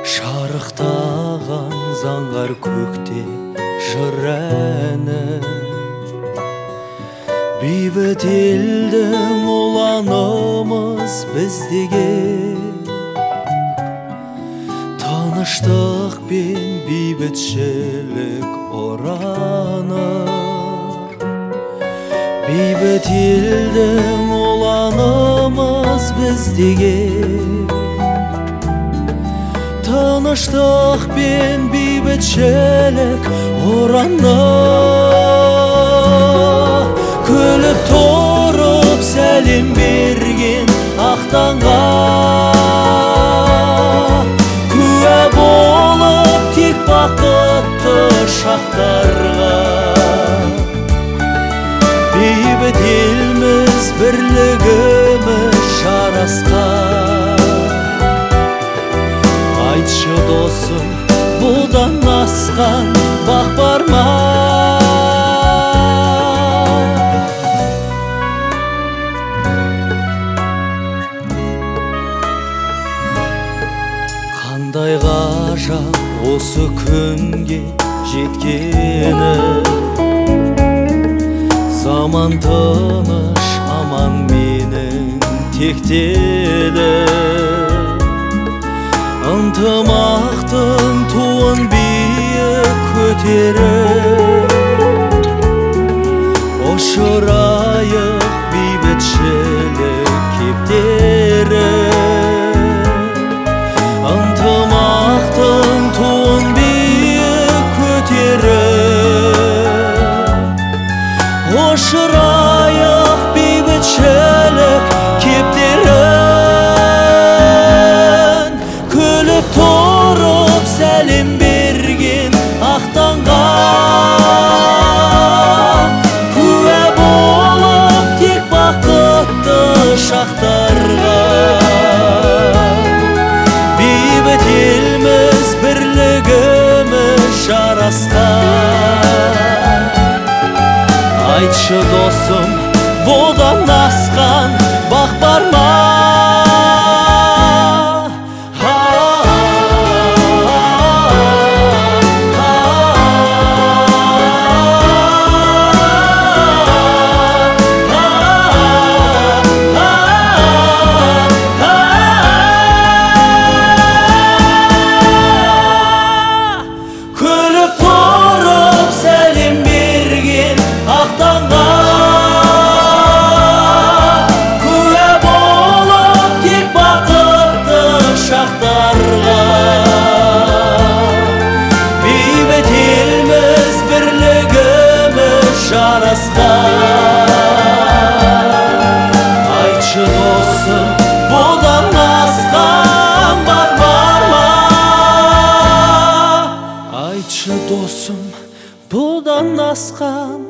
Шарықтаған заңғар көкте жыр әні, бейбіт елдің ұланымыз біздеге. Тыныштық пен бейбітшілік ұраны, бейбіт елдің ұланымыз біздеге. Тыныштық пен бейбітшілік ұраны, күліп тұрып сәлем берген ақ таңға, куә болып тек бақытты шақтарға. Бейбіт елміз, бірлігіміз жарасқан. Айтшы досым, бұдан асқан бақ бар ма? Қандай ғажап осы күнге жеткені, заман тыныш аман менің тектелі. Ынтымақтың туын биік көтеріп, ұшырайық бейбітшілік кептеріп. Ынтымақтың туын биік көтеріп, ұшырайық бейбітшілік кептеріп. Тұрып сәлем берген ақ таңға, куә болып тек бақытты шақтарға. Бейбіт елміз, бірлігіміз жарасқан. Айтшы досым, бұдан асқан бақ бар ма? Айтшы досым, бұдан асқан бар ма? Айтшы досым, бұдан асқан